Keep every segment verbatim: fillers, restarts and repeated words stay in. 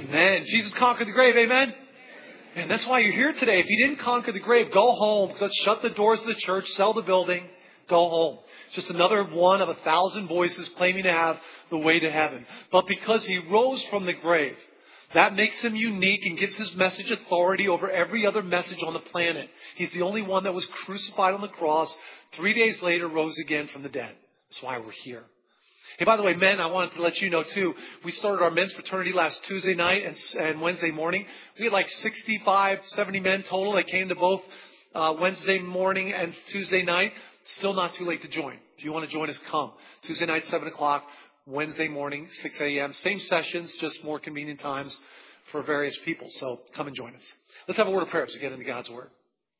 Amen. Jesus conquered the grave. Amen. And that's why you're here today. If you didn't conquer the grave, go home. Let's shut the doors of the church, sell the building, go home. It's just another one of a thousand voices claiming to have the way to heaven. But because he rose from the grave, that makes him unique and gives his message authority over every other message on the planet. He's the only one that was crucified on the cross. Three days later, rose again from the dead. That's why we're here. Hey, by the way, men, I wanted to let you know, too, we started our men's fraternity last Tuesday night and, and Wednesday morning. We had like sixty-five, seventy men total that came to both uh, Wednesday morning and Tuesday night. Still not too late to join. If you want to join us, come. Tuesday night, seven o'clock. Wednesday morning, six a.m. Same sessions, just more convenient times for various people. So come and join us. Let's have a word of prayer as we get into God's Word.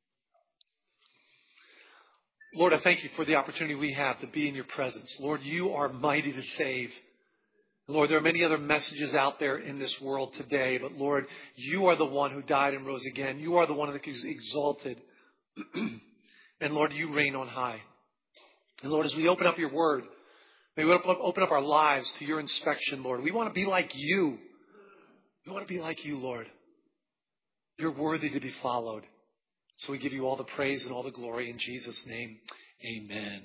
Lord, I thank you for the opportunity we have to be in your presence. Lord, you are mighty to save. Lord, there are many other messages out there in this world today, but Lord, you are the one who died and rose again. You are the one that is exalted. And Lord, you reign on high. And Lord, as we open up your word, may we open up our lives to your inspection, Lord. We want to be like you. We want to be like you, Lord. You're worthy to be followed. So we give you all the praise and all the glory in Jesus' name. Amen.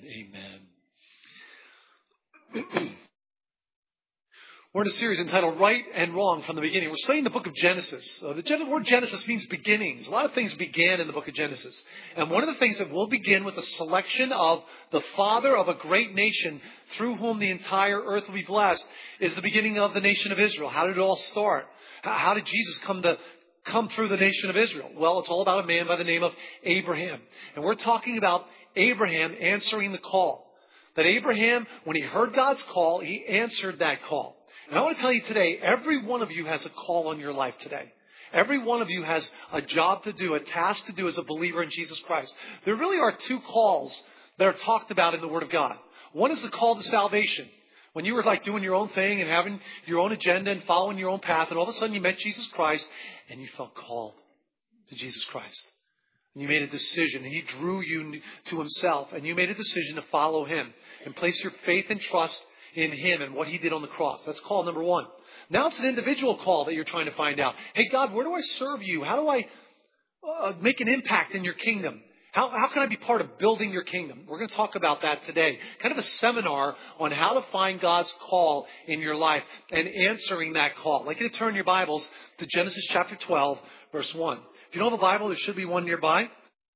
Amen. We're in a series entitled Right and Wrong from the Beginning. We're studying the book of Genesis. Uh, the word Genesis means beginnings. A lot of things began in the book of Genesis. And one of the things that will begin with the selection of the father of a great nation through whom the entire earth will be blessed is the beginning of the nation of Israel. How did it all start? How did Jesus come to come through the nation of Israel? Well, it's all about a man by the name of Abraham. And we're talking about Abraham answering the call. That Abraham, when he heard God's call, he answered that call. And I want to tell you today, every one of you has a call on your life today. Every one of you has a job to do, a task to do as a believer in Jesus Christ. There really are two calls that are talked about in the Word of God. One is the call to salvation. When you were like doing your own thing and having your own agenda and following your own path, and all of a sudden you met Jesus Christ and you felt called to Jesus Christ. And you made a decision and he drew you to himself and you made a decision to follow him and place your faith and trust in him and what he did on the cross. That's call number one. Now it's an individual call that you're trying to find out. Hey, God, where do I serve you? How do I uh, make an impact in your kingdom? How, how can I be part of building your kingdom? We're going to talk about that today. Kind of a seminar on how to find God's call in your life and answering that call. I'd like you to turn your Bibles to Genesis chapter twelve, verse one. If you don't have a Bible, there should be one nearby.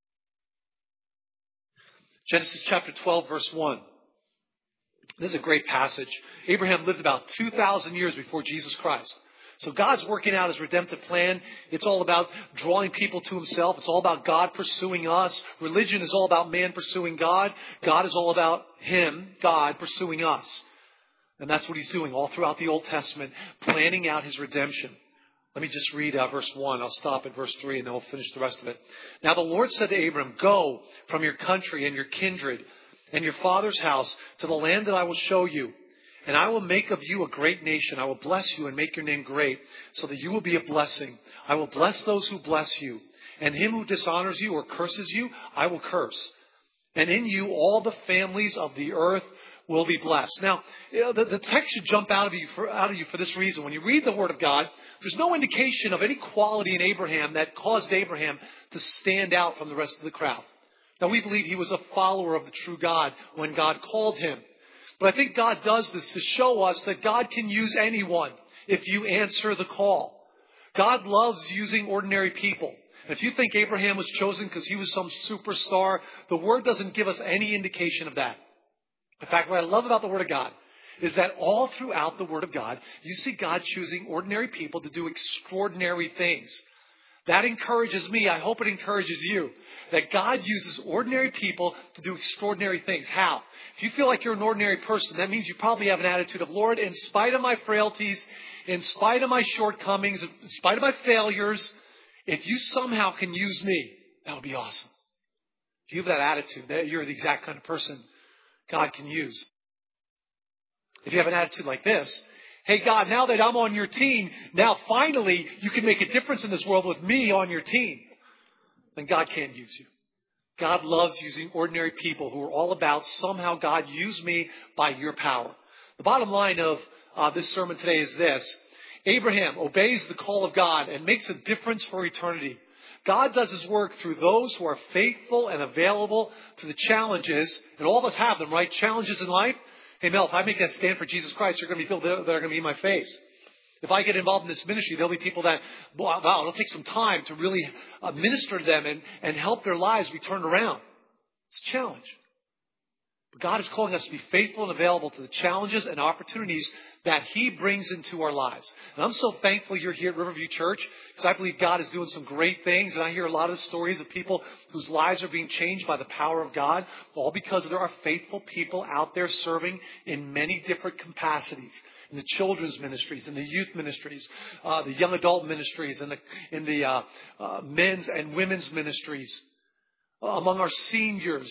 Genesis chapter twelve, verse one. This is a great passage. Abraham lived about two thousand years before Jesus Christ. So God's working out his redemptive plan. It's all about drawing people to himself. It's all about God pursuing us. Religion is all about man pursuing God. God is all about him, God, pursuing us. And that's what he's doing all throughout the Old Testament, planning out his redemption. Let me just read uh, verse one. I'll stop at verse three and then we'll finish the rest of it. Now the Lord said to Abram, go from your country and your kindred and your father's house to the land that I will show you. And I will make of you a great nation. I will bless you and make your name great so that you will be a blessing. I will bless those who bless you. And him who dishonors you or curses you, I will curse. And in you all the families of the earth will be blessed. Now, you know, the, the text should jump out of you for, out of you for this reason. When you read the Word of God, there's no indication of any quality in Abraham that caused Abraham to stand out from the rest of the crowd. Now, we believe he was a follower of the true God when God called him. But I think God does this to show us that God can use anyone if you answer the call. God loves using ordinary people. And if you think Abraham was chosen because he was some superstar, the Word doesn't give us any indication of that. In fact, what I love about the Word of God is that all throughout the Word of God, you see God choosing ordinary people to do extraordinary things. That encourages me. I hope it encourages you. That God uses ordinary people to do extraordinary things. How? If you feel like you're an ordinary person, that means you probably have an attitude of, Lord, in spite of my frailties, in spite of my shortcomings, in spite of my failures, if you somehow can use me, that would be awesome. If you have that attitude, that you're the exact kind of person God can use. If you have an attitude like this, hey, God, now that I'm on your team, now finally you can make a difference in this world with me on your team. Then God can use you. God loves using ordinary people who are all about somehow God use me by your power. The bottom line of uh, this sermon today is this. Abraham obeys the call of God and makes a difference for eternity. God does his work through those who are faithful and available to the challenges, and all of us have them, right? Challenges in life. Hey, Mel, if I make that stand for Jesus Christ, there are going to be people that are going to be in my face. If I get involved in this ministry, there'll be people that, wow, it'll take some time to really uh, minister to them and, and help their lives be turned around. It's a challenge. But God is calling us to be faithful and available to the challenges and opportunities that he brings into our lives. And I'm so thankful you're here at Riverview Church, because I believe God is doing some great things. And I hear a lot of stories of people whose lives are being changed by the power of God, all because there are faithful people out there serving in many different capacities. In the children's ministries, in the youth ministries, uh, the young adult ministries, and the, in the uh, uh, men's and women's ministries, uh, among our seniors,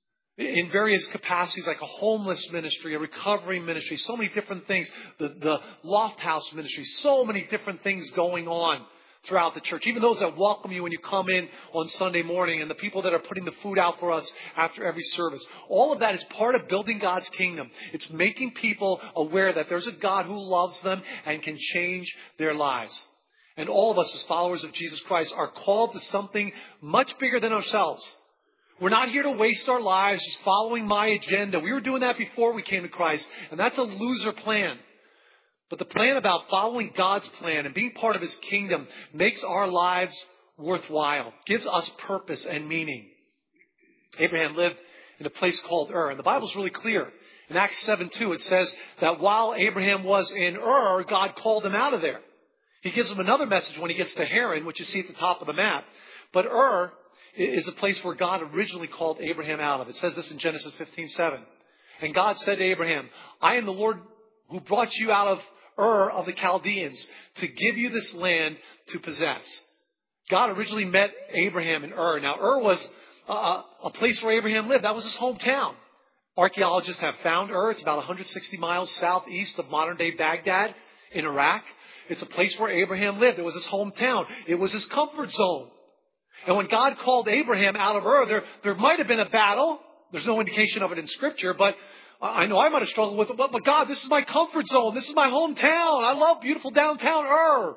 in various capacities like a homeless ministry, a recovery ministry, so many different things, the, the Loft House ministry, so many different things going on throughout the church. Even those that welcome you when you come in on Sunday morning, and the people that are putting the food out for us after every service. All of that is part of building God's kingdom. It's making people aware that there's a God who loves them and can change their lives. And all of us as followers of Jesus Christ are called to something much bigger than ourselves. We're not here to waste our lives just following my agenda. We were doing that before we came to Christ, and that's a loser plan. But the plan about following God's plan and being part of his kingdom makes our lives worthwhile, gives us purpose and meaning. Abraham lived in a place called Ur, and the Bible's really clear. In Acts seven two, it says that while Abraham was in Ur, God called him out of there. He gives him another message when he gets to Haran, which you see at the top of the map. But Ur is a place where God originally called Abraham out of. It says this in Genesis fifteen seven. And God said to Abraham, I am the Lord who brought you out of Ur of the Chaldeans to give you this land to possess. God originally met Abraham in Ur. Now, Ur was a, a place where Abraham lived. That was his hometown. Archaeologists have found Ur. It's about one hundred sixty miles southeast of modern-day Baghdad in Iraq. It's a place where Abraham lived. It was his hometown. It was his comfort zone. And when God called Abraham out of Ur, there, there might have been a battle. There's no indication of it in Scripture, but I know I might have struggled with it, but, but God, this is my comfort zone. This is my hometown. I love beautiful downtown Ur.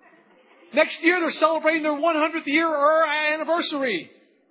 Next year, they're celebrating their one hundredth year Ur anniversary.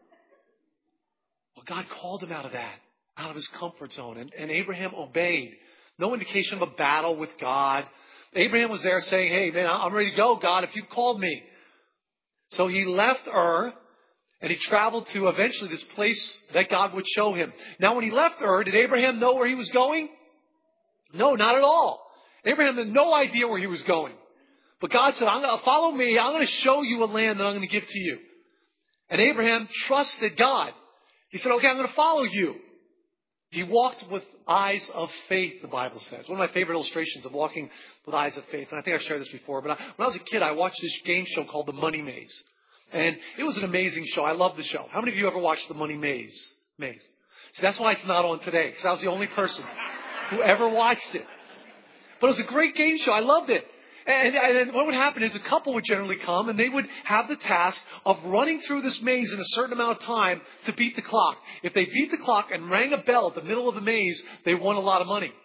Well, God called him out of that, out of his comfort zone, and, and Abraham obeyed. No indication of a battle with God. Abraham was there saying, hey, man, I'm ready to go, God, if you've called me. So he left Ur. And he traveled to eventually this place that God would show him. Now, when he left Ur, did Abraham know where he was going? No, not at all. Abraham had no idea where he was going. But God said, I'm going to follow me. I'm going to show you a land that I'm going to give to you. And Abraham trusted God. He said, okay, I'm going to follow you. He walked with eyes of faith, the Bible says. One of my favorite illustrations of walking with eyes of faith. And I think I've shared this before. But I, when I was a kid, I watched this game show called The Money Maze. And it was an amazing show. I love the show. How many of you ever watched The Money Maze? Maze. See, that's why it's not on today, because I was the only person who ever watched it. But it was a great game show. I loved it. And, and what would happen is a couple would generally come, and they would have the task of running through this maze in a certain amount of time to beat the clock. If they beat the clock and rang a bell at the middle of the maze, they won a lot of money.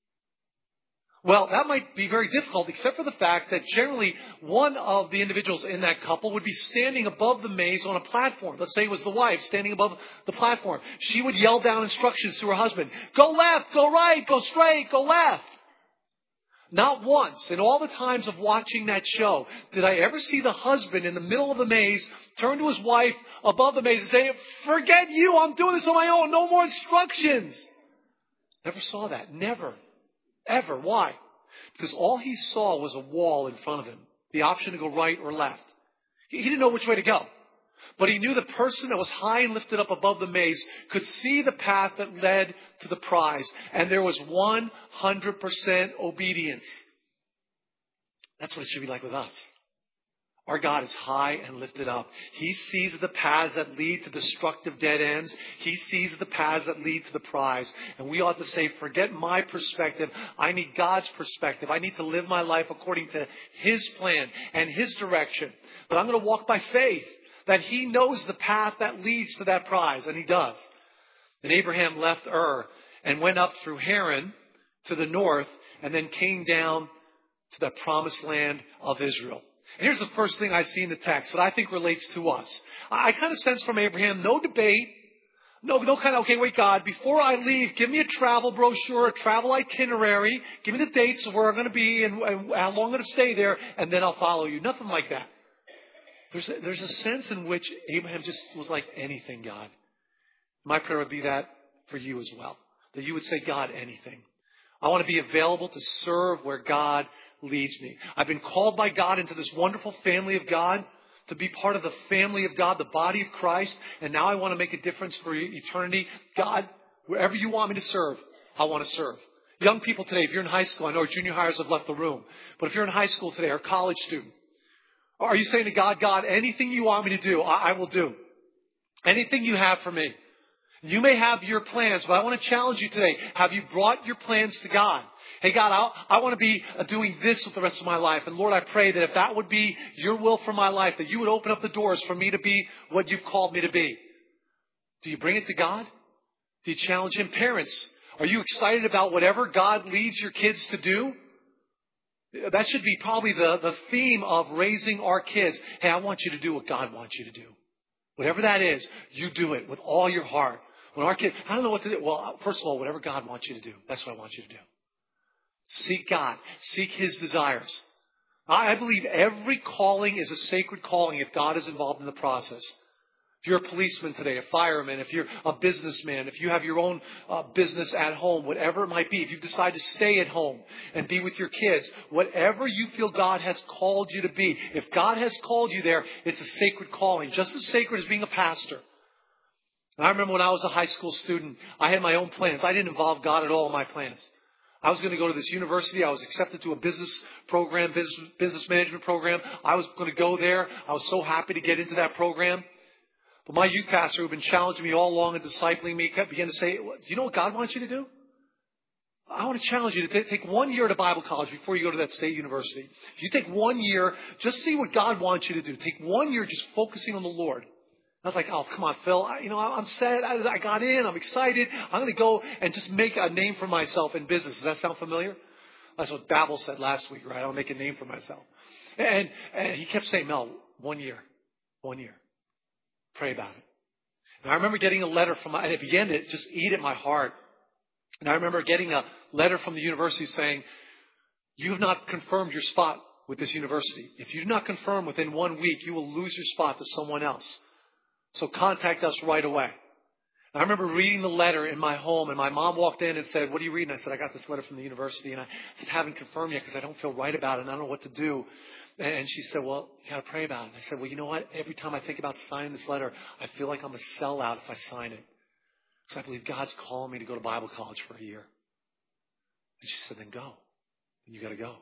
Well, that might be very difficult, except for the fact that generally one of the individuals in that couple would be standing above the maze on a platform. Let's say it was the wife standing above the platform. She would yell down instructions to her husband. Go left, go right, go straight, go left. Not once in all the times of watching that show did I ever see the husband in the middle of the maze turn to his wife above the maze and say, forget you, I'm doing this on my own, no more instructions. Never saw that. Never. Ever. Why? Because all he saw was a wall in front of him. The option to go right or left. He, he didn't know which way to go. But he knew the person that was high and lifted up above the maze could see the path that led to the prize. And there was one hundred percent obedience. That's what it should be like with us. Our God is high and lifted up. He sees the paths that lead to destructive dead ends. He sees the paths that lead to the prize. And we ought to say, forget my perspective. I need God's perspective. I need to live my life according to His plan and His direction. But I'm going to walk by faith that He knows the path that leads to that prize. And He does. And Abraham left Ur and went up through Haran to the north and then came down to the promised land of Israel. And here's the first thing I see in the text that I think relates to us. I, I kind of sense from Abraham, no debate, no, no kind of, okay, wait, God, before I leave, give me a travel brochure, a travel itinerary, give me the dates of where I'm going to be and, and how long I'm going to stay there, and then I'll follow you. Nothing like that. There's a, there's a sense in which Abraham just was like, anything, God. My prayer would be that for you as well. That you would say, God, anything. I want to be available to serve where God leads me. I've been called by God into this wonderful family of God, to be part of the family of God, the body of Christ. And now I want to make a difference for eternity. God, wherever you want me to serve, I want to serve. Young people today, if you're in high school, I know our junior hires have left the room, but if you're in high school today or a college student, are you saying to God, God, anything you want me to do, I, I will do. Anything you have for me. You may have your plans, but I want to challenge you today. Have you brought your plans to God? Hey, God, I'll, I want to be doing this with the rest of my life. And Lord, I pray that if that would be your will for my life, that you would open up the doors for me to be what you've called me to be. Do you bring it to God? Do you challenge Him? Parents, are you excited about whatever God leads your kids to do? That should be probably the, the theme of raising our kids. Hey, I want you to do what God wants you to do. Whatever that is, you do it with all your heart. When our kids, I don't know what to do. Well, first of all, whatever God wants you to do, that's what I want you to do. Seek God. Seek His desires. I believe every calling is a sacred calling if God is involved in the process. If you're a policeman today, a fireman, if you're a businessman, if you have your own uh, business at home, whatever it might be, if you decide to stay at home and be with your kids, whatever you feel God has called you to be, if God has called you there, it's a sacred calling, just as sacred as being a pastor. And I remember when I was a high school student, I had my own plans. I didn't involve God at all in my plans. I was going to go to this university. I was accepted to a business program, business, business management program. I was going to go there. I was so happy to get into that program. But my youth pastor, who had been challenging me all along and discipling me, kept began to say, do you know what God wants you to do? I want to challenge you to t- take one year at a Bible college before you go to that state university. If you take one year, just see what God wants you to do. Take one year just focusing on the Lord. I was like, oh, come on, Phil. I, you know, I'm set. I, I got in. I'm excited. I'm going to go and just make a name for myself in business. Does that sound familiar? That's what Babel said last week, right? I'll make a name for myself. And, and he kept saying, Mel, one year, one year. Pray about it. And I remember getting a letter from, and it began to just eat at my heart. And I remember getting a letter from the university saying, you have not confirmed your spot with this university. If you do not confirm within one week, you will lose your spot to someone else. So contact us right away. And I remember reading the letter in my home, and my mom walked in and said, what are you reading? I said, I got this letter from the university. And I said, haven't confirmed yet because I don't feel right about it and I don't know what to do. And she said, well, you got to pray about it. And I said, well, you know what? Every time I think about signing this letter, I feel like I'm a sellout if I sign it. Because I believe God's calling me to go to Bible college for a year. And she said, then go. Then you got to go.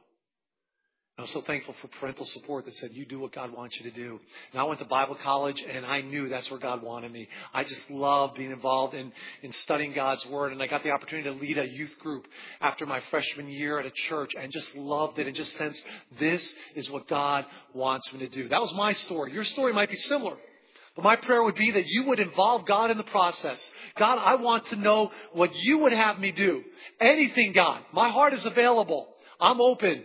I was so thankful for parental support that said, you do what God wants you to do. And I went to Bible college, and I knew that's where God wanted me. I just loved being involved in, in studying God's Word. And I got the opportunity to lead a youth group after my freshman year at a church and just loved it and just sensed this is what God wants me to do. That was my story. Your story might be similar. But my prayer would be that you would involve God in the process. God, I want to know what you would have me do. Anything, God. My heart is available. I'm open.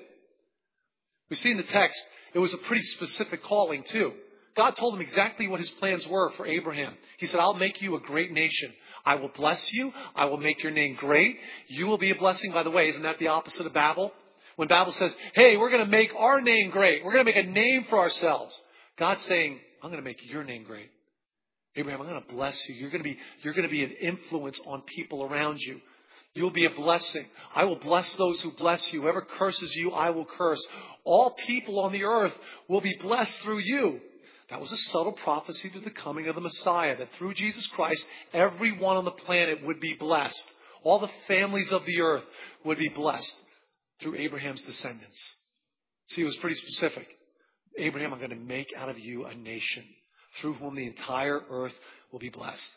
We see in the text, it was a pretty specific calling too. God told him exactly what his plans were for Abraham. He said, I'll make you a great nation. I will bless you. I will make your name great. You will be a blessing. By the way, isn't that the opposite of Babel? When Babel says, hey, we're going to make our name great. We're going to make a name for ourselves. God's saying, I'm going to make your name great. Abraham, I'm going to bless you. You're going to be, you're going to be an influence on people around you. You'll be a blessing. I will bless those who bless you. Whoever curses you, I will curse. All people on the earth will be blessed through you. That was a subtle prophecy to the coming of the Messiah, that through Jesus Christ, everyone on the planet would be blessed. All the families of the earth would be blessed through Abraham's descendants. See, it was pretty specific. Abraham, I'm going to make out of you a nation through whom the entire earth will be blessed.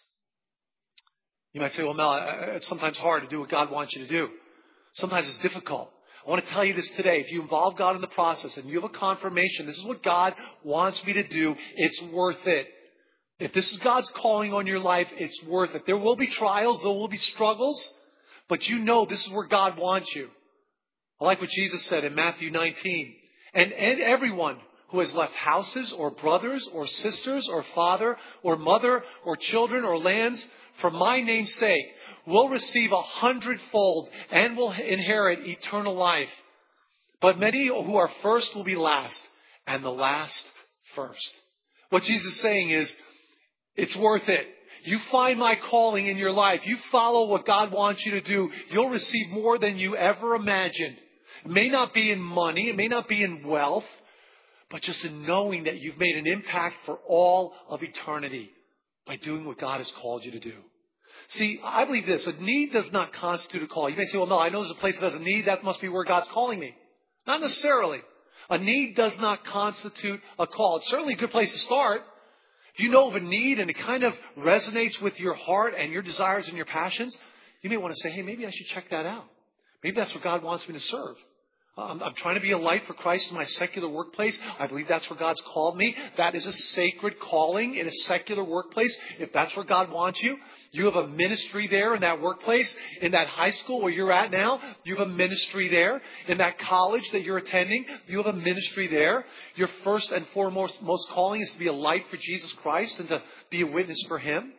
You might say, well, Mel, it's sometimes hard to do what God wants you to do. Sometimes it's difficult. I want to tell you this today. If you involve God in the process and you have a confirmation, this is what God wants me to do, it's worth it. If this is God's calling on your life, it's worth it. There will be trials, there will be struggles, but you know this is where God wants you. I like what Jesus said in Matthew nineteen. And, and everyone who has left houses or brothers or sisters or father or mother or children or lands for my name's sake will receive a hundredfold and will inherit eternal life. But many who are first will be last, and the last first. What Jesus is saying is, it's worth it. You find my calling in your life. You follow what God wants you to do. You'll receive more than you ever imagined. It may not be in money. It may not be in wealth. But just in knowing that you've made an impact for all of eternity by doing what God has called you to do. See, I believe this. A need does not constitute a call. You may say, well, no, I know there's a place that has a need. That must be where God's calling me. Not necessarily. A need does not constitute a call. It's certainly a good place to start. If you know of a need and it kind of resonates with your heart and your desires and your passions, you may want to say, hey, maybe I should check that out. Maybe that's what God wants me to serve. I'm, I'm trying to be a light for Christ in my secular workplace. I believe that's where God's called me. That is a sacred calling in a secular workplace. If that's where God wants you, you have a ministry there in that workplace, in that high school where you're at now. You have a ministry there. In that college that you're attending, you have a ministry there. Your first and foremost most calling is to be a light for Jesus Christ and to be a witness for Him.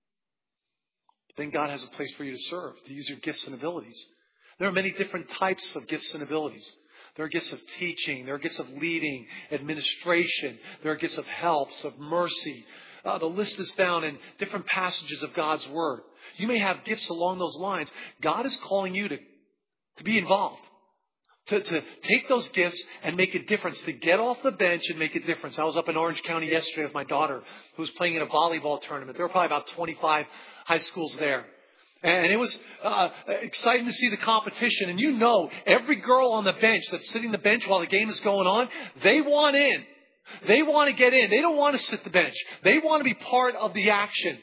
Then God has a place for you to serve, to use your gifts and abilities. There are many different types of gifts and abilities. There are gifts of teaching. There are gifts of leading, administration. There are gifts of helps, of mercy. Uh, the list is found in different passages of God's Word. You may have gifts along those lines. God is calling you to, to be involved. To, to take those gifts and make a difference. To get off the bench and make a difference. I was up in Orange County yesterday with my daughter who was playing in a volleyball tournament. There were probably about twenty-five high schools there. And it was uh, exciting to see the competition. And you know, every girl on the bench that's sitting the bench while the game is going on, they want in. They want to get in. They don't want to sit the bench. They want to be part of the action.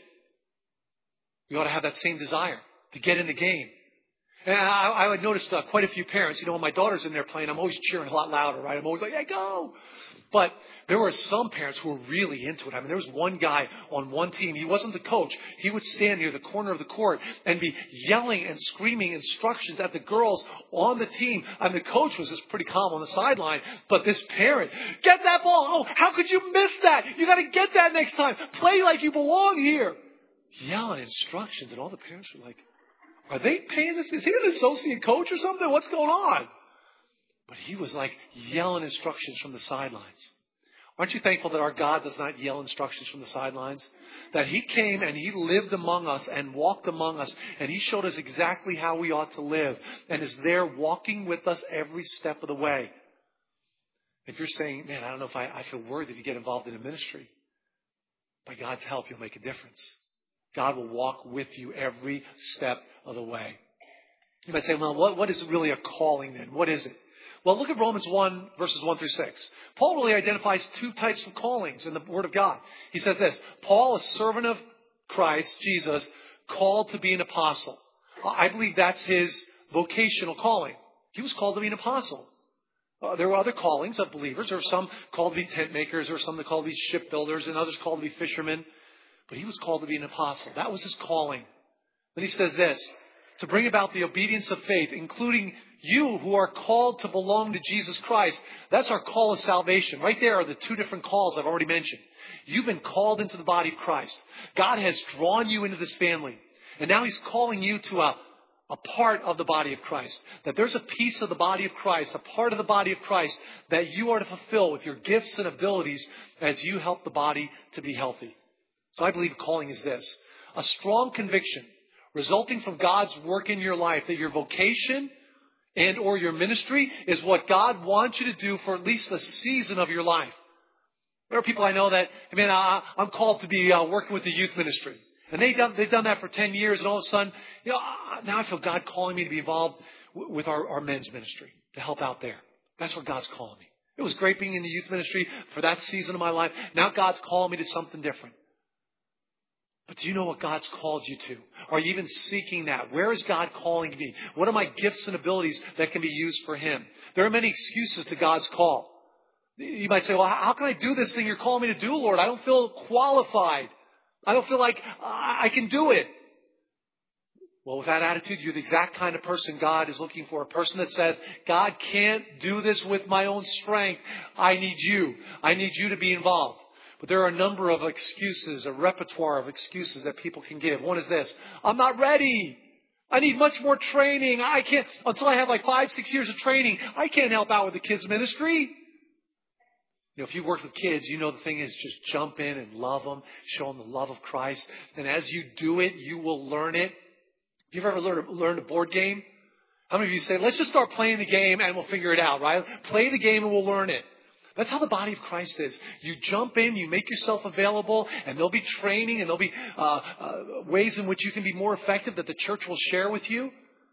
You ought to have that same desire to get in the game. And I, I would notice uh, quite a few parents, you know, when my daughter's in there playing, I'm always cheering a lot louder, right? I'm always like, hey, go. But there were some parents who were really into it. I mean, there was one guy on one team. He wasn't the coach. He would stand near the corner of the court and be yelling and screaming instructions at the girls on the team. And the coach was just pretty calm on the sideline. But this parent, get that ball. Oh, how could you miss that? You got to get that next time. Play like you belong here. Yelling instructions. And all the parents were like, are they paying this? Is he an associate coach or something? What's going on? But he was like yelling instructions from the sidelines. Aren't you thankful that our God does not yell instructions from the sidelines? That He came and He lived among us and walked among us. And He showed us exactly how we ought to live. And is there walking with us every step of the way. If you're saying, man, I don't know if I, I feel worthy to get involved in a ministry. By God's help, you'll make a difference. God will walk with you every step of the way. You might say, well, what, what is really a calling then? What is it? Well, look at Romans one, verses one through six. Paul really identifies two types of callings in the Word of God. He says this, Paul, a servant of Christ, Jesus, called to be an apostle. I believe that's his vocational calling. He was called to be an apostle. Uh, there were other callings of believers. There were some called to be tent makers. There were some that called to be shipbuilders and others called to be fishermen. But he was called to be an apostle. That was his calling. Then he says this, to bring about the obedience of faith, including you who are called to belong to Jesus Christ. That's our call of salvation. Right there are the two different calls I've already mentioned. You've been called into the body of Christ. God has drawn you into this family. And now He's calling you to a, a part of the body of Christ. That there's a piece of the body of Christ, a part of the body of Christ that you are to fulfill with your gifts and abilities as you help the body to be healthy. So I believe calling is this. A strong conviction resulting from God's work in your life that your vocation and or your ministry is what God wants you to do for at least a season of your life. There are people I know that, I mean, I, I'm called to be uh, working with the youth ministry. And they've done, they've done that for ten years. And all of a sudden, you know, now I feel God calling me to be involved w- with our, our men's ministry, to help out there. That's where God's calling me. It was great being in the youth ministry for that season of my life. Now God's calling me to something different. But do you know what God's called you to? Are you even seeking that? Where is God calling me? What are my gifts and abilities that can be used for Him? There are many excuses to God's call. You might say, well, how can I do this thing you're calling me to do, Lord? I don't feel qualified. I don't feel like I can do it. Well, with that attitude, you're the exact kind of person God is looking for. A person that says, God can't do this with my own strength. I need you. I need you to be involved. But there are a number of excuses, a repertoire of excuses that people can give. One is this: I'm not ready. I need much more training. I can't, until I have like five, six years of training, I can't help out with the kids' ministry. You know, if you've worked with kids, you know the thing is just jump in and love them, show them the love of Christ. And as you do it, you will learn it. Have you ever learned, learned a board game? How many of you say, let's just start playing the game and we'll figure it out, right? Play the game and we'll learn it. That's how the body of Christ is. You jump in, you make yourself available, and there'll be training and there'll be uh, uh, ways in which you can be more effective that the church will share with you.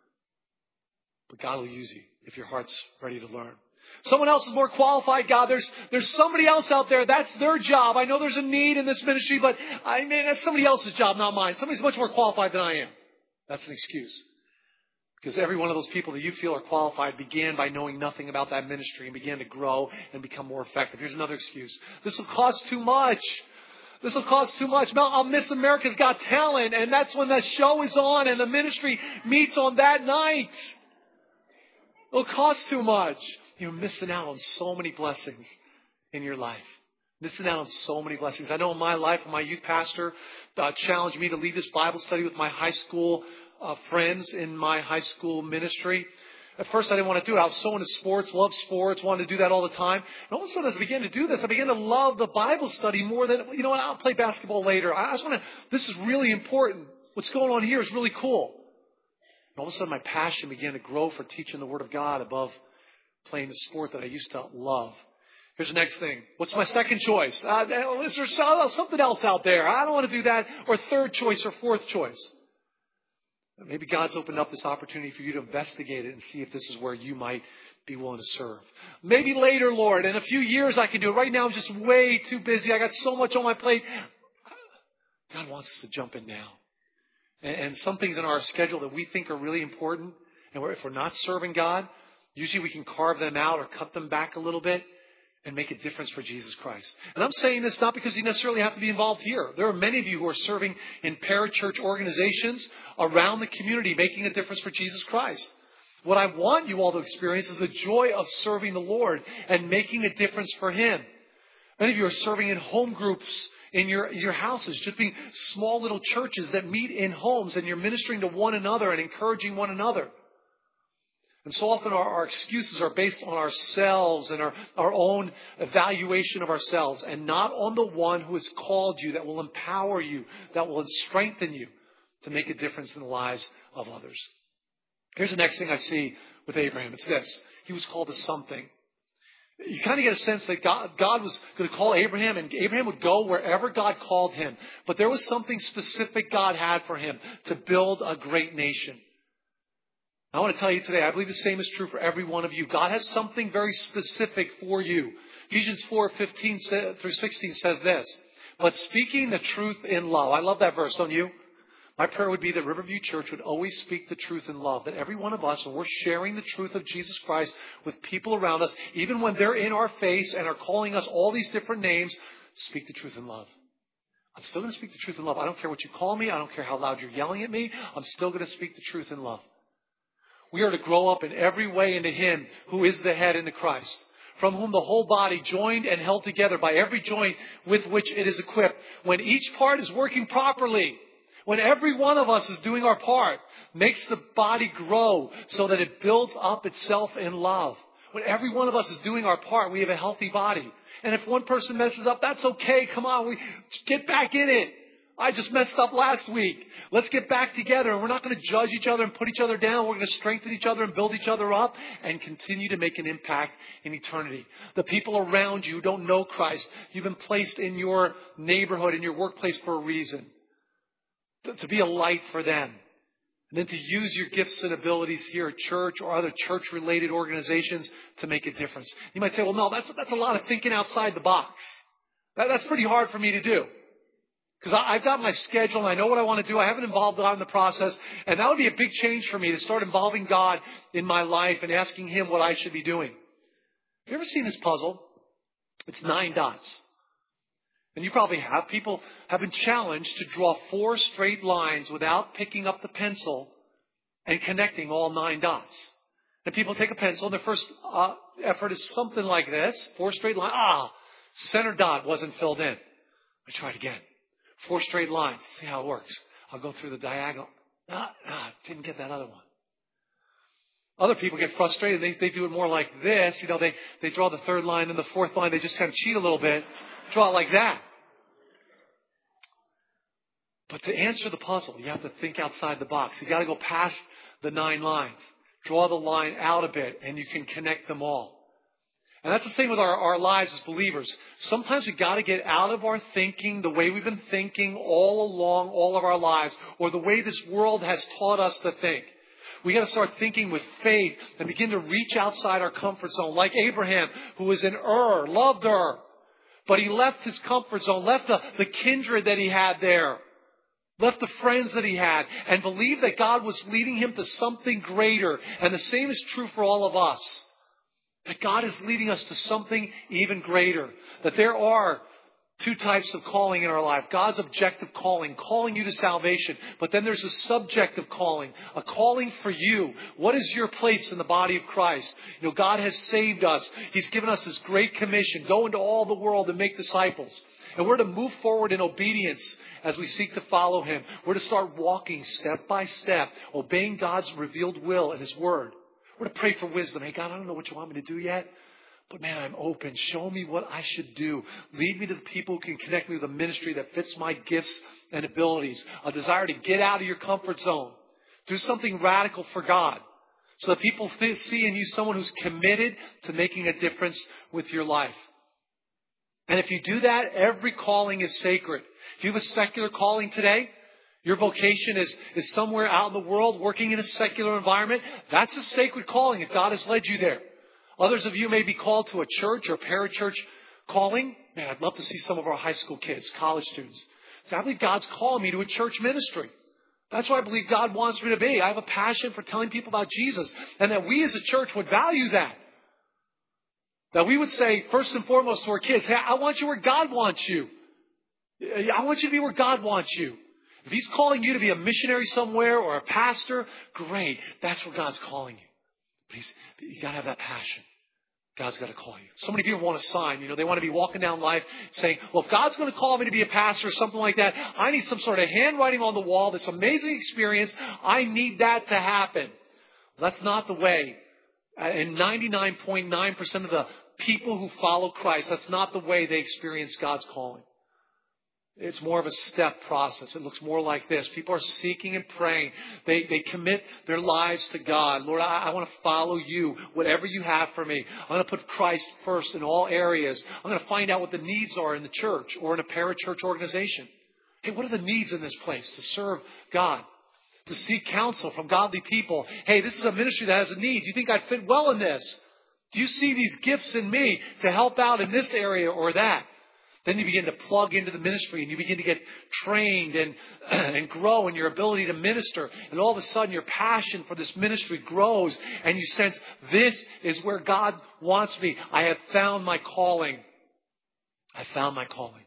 But God will use you if your heart's ready to learn. Someone else is more qualified. God, there's there's somebody else out there. That's their job. I know there's a need in this ministry, but I mean, that's somebody else's job, not mine. Somebody's much more qualified than I am. That's an excuse. Because every one of those people that you feel are qualified began by knowing nothing about that ministry and began to grow and become more effective. Here's another excuse. This will cost too much. This will cost too much. I'll miss America's Got Talent, and that's when that show is on and the ministry meets on that night. It'll cost too much. You're missing out on so many blessings in your life. Missing out on so many blessings. I know in my life, my youth pastor uh, challenged me to lead this Bible study with my high school uh, friends in my high school ministry. At first, I didn't want to do it. I was so into sports, loved sports, wanted to do that all the time. And all of a sudden, as I began to do this, I began to love the Bible study more than, you know what, I'll play basketball later. I just want to, this is really important. What's going on here is really cool. And all of a sudden, my passion began to grow for teaching the Word of God above playing the sport that I used to love. Here's the next thing. What's my second choice? Uh, is there something else out there? I don't want to do that. Or third choice or fourth choice. Maybe God's opened up this opportunity for you to investigate it and see if this is where you might be willing to serve. Maybe later, Lord. In a few years I can do it. Right now I'm just way too busy. I got so much on my plate. God wants us to jump in now. And some things in our schedule that we think are really important, and if we're not serving God, usually we can carve them out or cut them back a little bit and make a difference for Jesus Christ. And I'm saying this not because you necessarily have to be involved here. There are many of you who are serving in parachurch organizations around the community, making a difference for Jesus Christ. What I want you all to experience is the joy of serving the Lord and making a difference for Him. Many of you are serving in home groups in your, your houses, just being small little churches that meet in homes, and you're ministering to one another and encouraging one another. And so often our, our excuses are based on ourselves and our, our own evaluation of ourselves, and not on the one who has called you, that will empower you, that will strengthen you to make a difference in the lives of others. Here's the next thing I see with Abraham. It's this. He was called to something. You kind of get a sense that God, God was going to call Abraham, and Abraham would go wherever God called him. But there was something specific God had for him: to build a great nation. I want to tell you today, I believe the same is true for every one of you. God has something very specific for you. Ephesians four fifteen through sixteen says this: but speaking the truth in love. I love that verse, don't you? My prayer would be that Riverview Church would always speak the truth in love. That every one of us, when we're sharing the truth of Jesus Christ with people around us, even when they're in our face and are calling us all these different names, speak the truth in love. I'm still going to speak the truth in love. I don't care what you call me. I don't care how loud you're yelling at me. I'm still going to speak the truth in love. We are to grow up in every way into Him who is the head, into Christ, from whom the whole body, joined and held together by every joint with which it is equipped, when each part is working properly, when every one of us is doing our part, makes the body grow so that it builds up itself in love. When every one of us is doing our part, we have a healthy body. And if one person messes up, that's okay. Come on, we get back in it. I just messed up last week. Let's get back together. And we're not going to judge each other and put each other down. We're going to strengthen each other and build each other up and continue to make an impact in eternity. The people around you who don't know Christ, you've been placed in your neighborhood, in your workplace for a reason. To, to be a light for them. And then to use your gifts and abilities here at church or other church-related organizations to make a difference. You might say, well, no, that's, that's a lot of thinking outside the box. That, that's pretty hard for me to do. Because I've got my schedule and I know what I want to do. I haven't involved God in the process. And that would be a big change for me, to start involving God in my life and asking Him what I should be doing. Have you ever seen this puzzle? It's nine dots. And you probably have. People have been challenged to draw four straight lines without picking up the pencil and connecting all nine dots. And people take a pencil, and their first uh, effort is something like this. Four straight lines. Ah, center dot wasn't filled in. I tried again. Four straight lines. See how it works. I'll go through the diagonal. Ah, ah, didn't get that other one. Other people get frustrated. They, they do it more like this. You know, they, they draw the third line and the fourth line. They just kind of cheat a little bit. Draw it like that. But to answer the puzzle, you have to think outside the box. You got to go past the nine lines. Draw the line out a bit, and you can connect them all. And that's the same with our, our lives as believers. Sometimes we got to get out of our thinking the way we've been thinking all along all of our lives, or the way this world has taught us to think. We got to start thinking with faith and begin to reach outside our comfort zone, like Abraham, who was in Ur, loved Ur, but he left his comfort zone, left the, the kindred that he had there, left the friends that he had, and believed that God was leading him to something greater. And the same is true for all of us. That God is leading us to something even greater. That there are two types of calling in our life. God's objective calling, calling you to salvation. But then there's a subjective calling, a calling for you. What is your place in the body of Christ? You know, God has saved us. He's given us this great commission. Go into all the world and make disciples. And we're to move forward in obedience as we seek to follow Him. We're to start walking step by step, obeying God's revealed will and His Word. We're to pray for wisdom. Hey, God, I don't know what you want me to do yet, but man, I'm open. Show me what I should do. Lead me to the people who can connect me with a ministry that fits my gifts and abilities. A desire to get out of your comfort zone. Do something radical for God so that people see in you someone who's committed to making a difference with your life. And if you do that, every calling is sacred. If you have a secular calling today, your vocation is, is somewhere out in the world working in a secular environment, that's a sacred calling if God has led you there. Others of you may be called to a church or parachurch calling. Man, I'd love to see some of our high school kids, college students. So I believe God's calling me to a church ministry. That's what I believe God wants me to be. I have a passion for telling people about Jesus, and that we as a church would value that. That we would say, first and foremost to our kids, hey, I want you where God wants you. I want you to be where God wants you. If He's calling you to be a missionary somewhere or a pastor, great. That's where God's calling you. But he's, you got to have that passion. God's got to call you. So many people want a sign. You know, they want to be walking down life saying, well, if God's going to call me to be a pastor or something like that, I need some sort of handwriting on the wall, this amazing experience. I need that to happen. Well, that's not the way. And ninety-nine point nine percent of the people who follow Christ, that's not the way they experience God's calling. It's more of a step process. It looks more like this. People are seeking and praying. They, they commit their lives to God. Lord, I, I want to follow you, whatever you have for me. I'm going to put Christ first in all areas. I'm going to find out what the needs are in the church or in a parachurch organization. Hey, what are the needs in this place to serve God? To seek counsel from godly people. Hey, this is a ministry that has a need. Do you think I'd fit well in this? Do you see these gifts in me to help out in this area or that? Then you begin to plug into the ministry and you begin to get trained and, and grow in your ability to minister. And all of a sudden your passion for this ministry grows and you sense this is where God wants me. I have found my calling. I found my calling.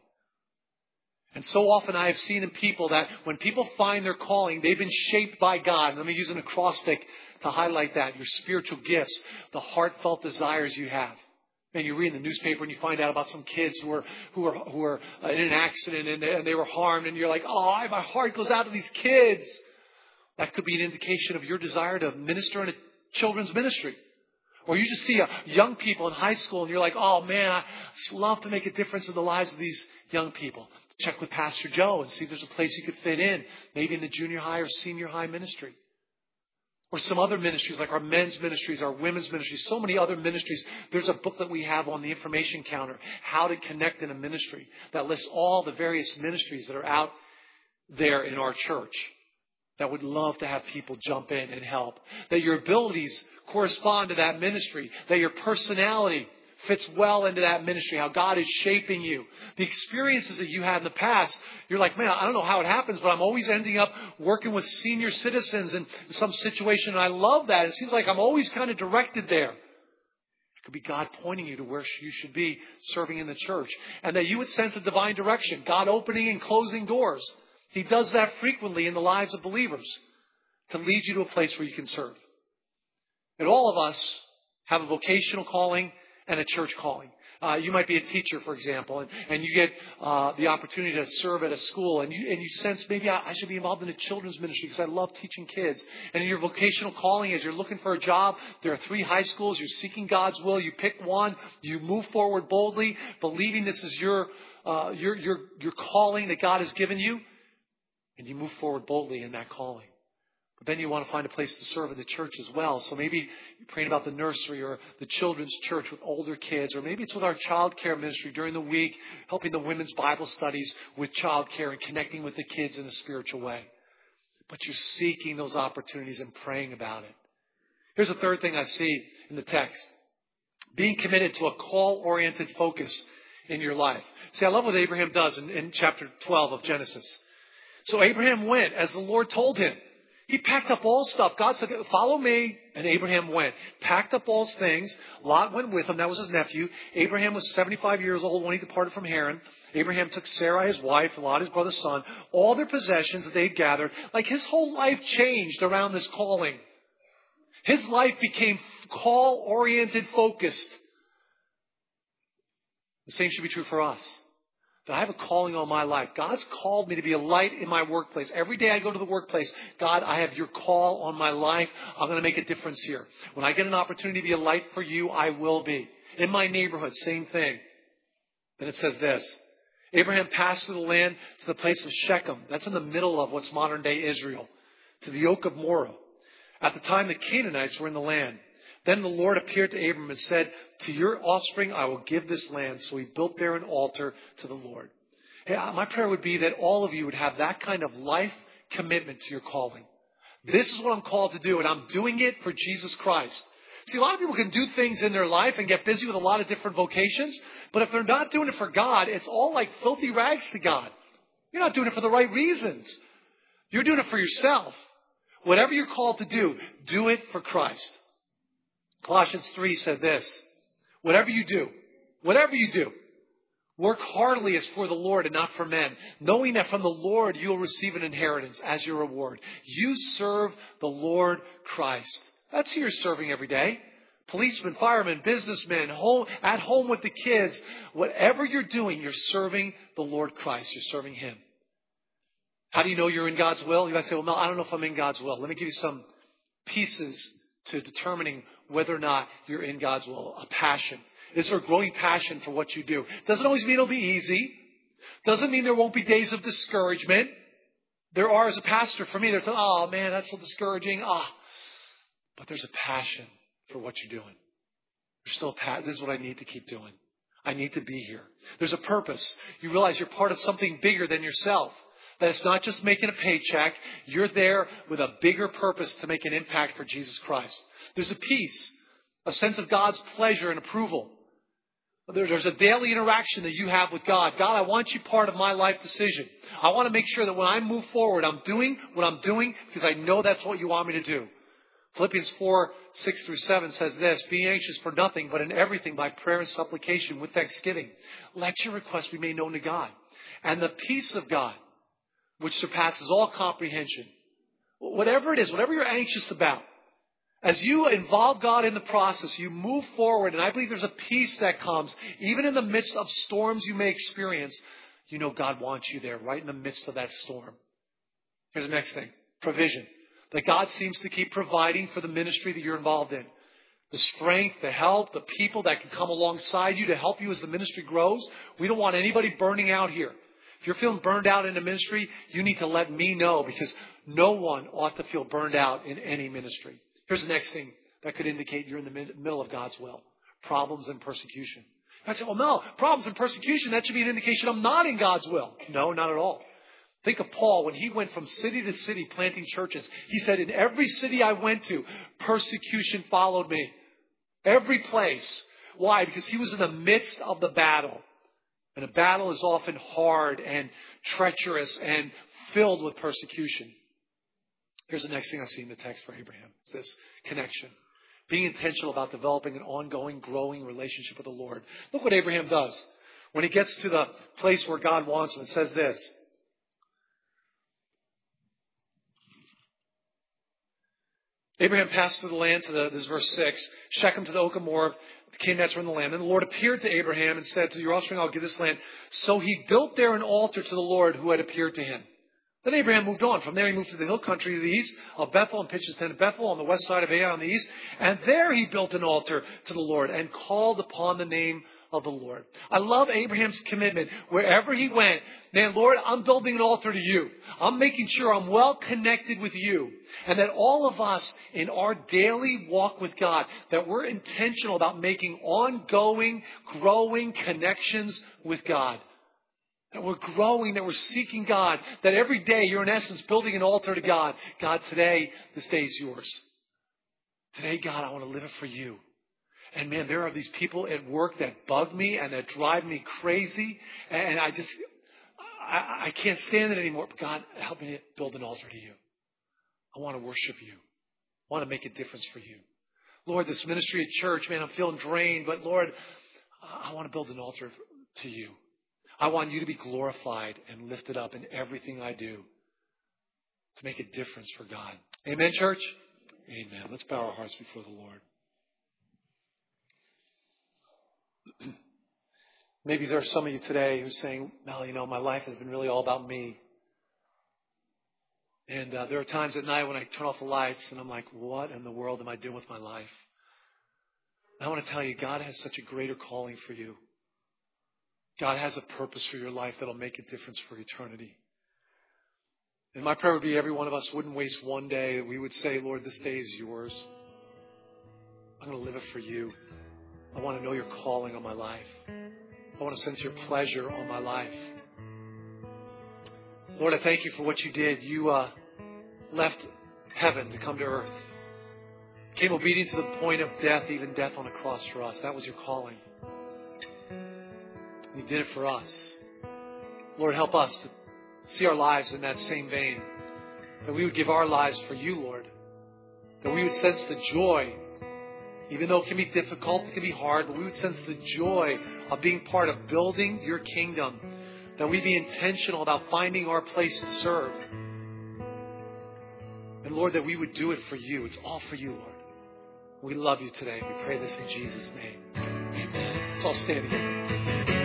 And so often I have seen in people that when people find their calling, they've been shaped by God. Let me use an acrostic to highlight that. Your spiritual gifts, the heartfelt desires you have. And you read in the newspaper and you find out about some kids who are who are who are in an accident and they, and they were harmed, and you're like, oh, my heart goes out to these kids. That could be an indication of your desire to minister in a children's ministry. Or you just see a, young people in high school and you're like, oh man, I just love to make a difference in the lives of these young people. Check with Pastor Joe and see if there's a place you could fit in, maybe in the junior high or senior high ministry. Or some other ministries like our men's ministries, our women's ministries, so many other ministries. There's a book that we have on the information counter, How to Connect in a Ministry, that lists all the various ministries that are out there in our church that would love to have people jump in and help. That your abilities correspond to that ministry, that your personality fits well into that ministry, how God is shaping you. The experiences that you had in the past, you're like, man, I don't know how it happens, but I'm always ending up working with senior citizens in some situation, and I love that. It seems like I'm always kind of directed there. It could be God pointing you to where you should be serving in the church, and that you would sense a divine direction, God opening and closing doors. He does that frequently in the lives of believers. to lead you to a place where you can serve. And all of us have a vocational calling and a church calling. Uh, you might be a teacher, for example, and, and you get uh, the opportunity to serve at a school, and you, and you sense maybe I, I should be involved in a children's ministry because I love teaching kids. And in your vocational calling, as you're looking for a job, there are three high schools. You're seeking God's will. You pick one. You move forward boldly, believing this is your uh, your your your calling that God has given you, and you move forward boldly in that calling. But then you want to find a place to serve in the church as well. So maybe you're praying about the nursery or the children's church with older kids. Or maybe it's with our child care ministry during the week, helping the women's Bible studies with child care and connecting with the kids in a spiritual way. But you're seeking those opportunities and praying about it. Here's a third thing I see in the text. Being committed to a call-oriented focus in your life. See, I love what Abraham does in, in chapter twelve of Genesis. So Abraham went as the Lord told him. He packed up all stuff. God said, follow me. And Abraham went. Packed up all things. Lot went with him. That was his nephew. Abraham was seventy-five years old when he departed from Haran. Abraham took Sarai, his wife, Lot, his brother's son, all their possessions that they'd gathered. Like his whole life changed around this calling. His life became call-oriented, focused. The same should be true for us. That I have a calling on my life. God's called me to be a light in my workplace. Every day I go to the workplace, God, I have your call on my life. I'm going to make a difference here. When I get an opportunity to be a light for you, I will be. In my neighborhood, same thing. Then it says this. Abraham passed through the land to the place of Shechem. That's in the middle of what's modern day Israel. To the oak of Moreh. At the time the Canaanites were in the land. Then the Lord appeared to Abram and said, to your offspring I will give this land. So he built there an altar to the Lord. Hey, my prayer would be that all of you would have that kind of life commitment to your calling. This is what I'm called to do, and I'm doing it for Jesus Christ. See, a lot of people can do things in their life and get busy with a lot of different vocations, but if they're not doing it for God, it's all like filthy rags to God. You're not doing it for the right reasons. You're doing it for yourself. Whatever you're called to do, do it for Christ. Colossians three said this, whatever you do, whatever you do, work heartily as for the Lord and not for men, knowing that from the Lord you will receive an inheritance as your reward. You serve the Lord Christ. That's who you're serving every day. Policemen, firemen, businessmen, home, at home with the kids. Whatever you're doing, you're serving the Lord Christ. You're serving Him. How do you know you're in God's will? You might say, well, Mel, I don't know if I'm in God's will. Let me give you some pieces to determining whether or not you're in God's will. A passion. Is there a growing passion for what you do? Doesn't always mean it'll be easy. Doesn't mean there won't be days of discouragement. There are, as a pastor, for me, there's, oh man, that's so discouraging. Ah, but there's a passion for what you're doing. There's still a passion. This is what I need to keep doing. I need to be here. There's a purpose. You realize you're part of something bigger than yourself. That it's not just making a paycheck. You're there with a bigger purpose to make an impact for Jesus Christ. There's a peace, a sense of God's pleasure and approval. There's a daily interaction that you have with God. God, I want you part of my life decision. I want to make sure that when I move forward, I'm doing what I'm doing because I know that's what you want me to do. Philippians four, six through seven says this, be anxious for nothing, but in everything by prayer and supplication with thanksgiving. Let your requests be made known to God. And the peace of God, which surpasses all comprehension. Whatever it is, whatever you're anxious about, as you involve God in the process, you move forward, and I believe there's a peace that comes, even in the midst of storms you may experience. You know God wants you there, right in the midst of that storm. Here's the next thing, provision. That God seems to keep providing for the ministry that you're involved in. The strength, the help, the people that can come alongside you to help you as the ministry grows. We don't want anybody burning out here. If you're feeling burned out in a ministry, you need to let me know because no one ought to feel burned out in any ministry. Here's the next thing that could indicate you're in the mid- middle of God's will. Problems and persecution. I say, well, no, problems and persecution, that should be an indication I'm not in God's will. No, not at all. Think of Paul when he went from city to city planting churches. He said, in every city I went to, persecution followed me. Every place. Why? Because he was in the midst of the battle. And a battle is often hard and treacherous and filled with persecution. Here's the next thing I see in the text for Abraham. It's this connection. Being intentional about developing an ongoing, growing relationship with the Lord. Look what Abraham does. When he gets to the place where God wants him, it says this. Abraham passed through the land to the, this is verse six, Shechem to the Oak of Moreh, the Canaanites were in the land. And the Lord appeared to Abraham and said, to your offspring I'll give this land. So he built there an altar to the Lord who had appeared to him. Then Abraham moved on. From there he moved to the hill country to the east of Bethel and pitched his tent at Bethel on the west side of Ai on the east. And there he built an altar to the Lord and called upon the name of the Lord. I love Abraham's commitment. Wherever he went, man, Lord, I'm building an altar to you. I'm making sure I'm well connected with you. And that all of us in our daily walk with God, that we're intentional about making ongoing, growing connections with God. That we're growing, that we're seeking God, that every day you're in essence building an altar to God. God, today, this day is yours. Today, God, I want to live it for you. And man, there are these people at work that bug me and that drive me crazy. And I just, I, I can't stand it anymore. But God, help me build an altar to you. I want to worship you. I want to make a difference for you. Lord, this ministry at church, man, I'm feeling drained. But Lord, I want to build an altar to you. I want you to be glorified and lifted up in everything I do to make a difference for God. Amen, church? Amen. Let's bow our hearts before the Lord. Maybe there are some of you today who's saying, Mel, you know, my life has been really all about me. And uh, there are times at night when I turn off the lights and I'm like, what in the world am I doing with my life? And I want to tell you, God has such a greater calling for you. God has a purpose for your life that'll make a difference for eternity. And my prayer would be every one of us wouldn't waste one day. That we would say, Lord, this day is yours. I'm going to live it for you. I want to know your calling on my life. I want to sense your pleasure on my life. Lord, I thank you for what you did. You uh, left heaven to come to earth. Became obedient to the point of death, even death on a cross for us. That was your calling. You did it for us. Lord, help us to see our lives in that same vein. That we would give our lives for you, Lord. That we would sense the joy, even though it can be difficult, it can be hard, but we would sense the joy of being part of building your kingdom. That we be intentional about finding our place to serve. And Lord, that we would do it for you. It's all for you, Lord. We love you today. We pray this in Jesus' name. Amen. Let's all stand together.